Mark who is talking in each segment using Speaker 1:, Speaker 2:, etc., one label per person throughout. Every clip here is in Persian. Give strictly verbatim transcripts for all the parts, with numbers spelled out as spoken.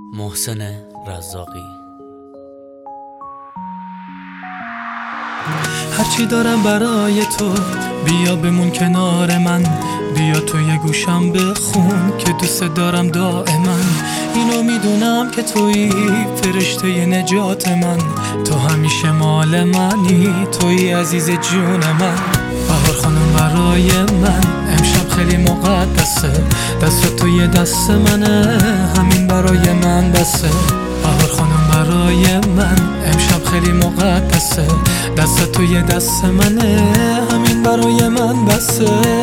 Speaker 1: محسن رزاقی.
Speaker 2: هرچی دارم برای تو، بیا بمون کنار من، بیا توی گوشم بخون که دوست دارم دائما. اینو میدونم که تویی فرشته نجات من، تو همیشه مال منی، تویی عزیز جون من. بهار خانم برای من امشب خیلی مقدسه، دست توی دست منه، همین برای من بسه. بهار خانم برای من امشب خیلی مقدسه، دست توی دست منه، همین برای من بسه.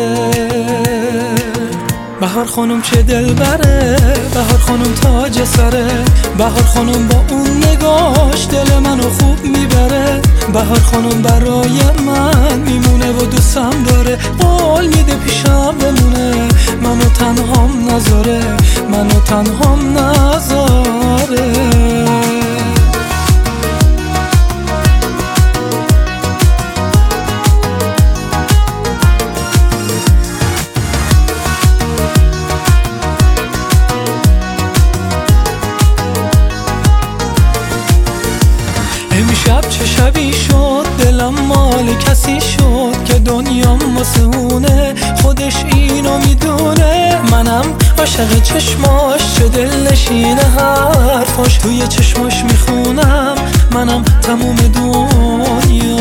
Speaker 2: بهار خانم چه دل بره، بهار خانم تاج سره، بهار خانم با اون نگاش دل منو خوب میبره. بهار خانم برای من میمونه و دوستم داره، قول میده پیشم بمونه، منو تنهام نذاره، منو تنهام نذاره. امشب چه شبی شد، دلم مال کسی شد که دنیام واسه اونه، خودش اینو میدونه. منم عاشق چشماش، چه دل نشینه حرفاش، توی چشماش میخونم منم تموم دنیاش.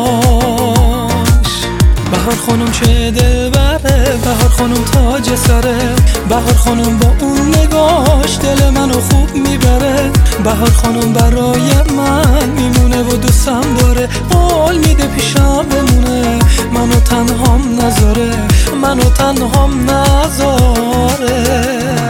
Speaker 2: بهار خانم چه دل بره، بهار خانم تاج سره، بهار خانم با اون نگاش دل منو خوب میبره. بهار خانم برای من میمونه و دوستم داره، قول میده پیشم بمونه، منو تنهام نذاره، منو تنهام نذاره.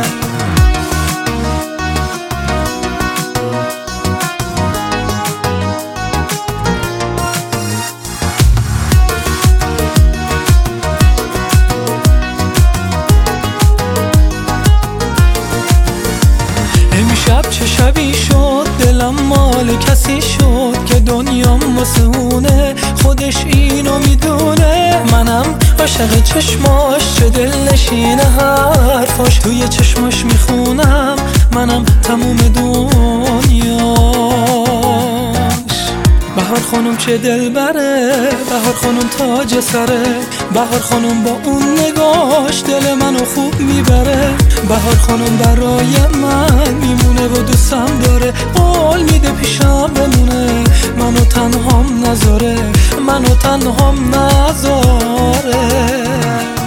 Speaker 2: امشب چه شبی شد، دلم مال کسی شد که دنیام واسه اونه، خودش اینو میدونه. منم عاشق چشماش، چه دل نشینه حرفاش، توی چشماش میخونم منم تموم دنیاش. بهار خانم چه دل بره، بهار خانم تاج سره، بهار خانم با اون نگاش دل منو خوب میبره. بهار خانم برای من میمونه و دوستم داره، قول میده پیشم بمونه، منو تنهام نذاره، منو تنهام نذاره.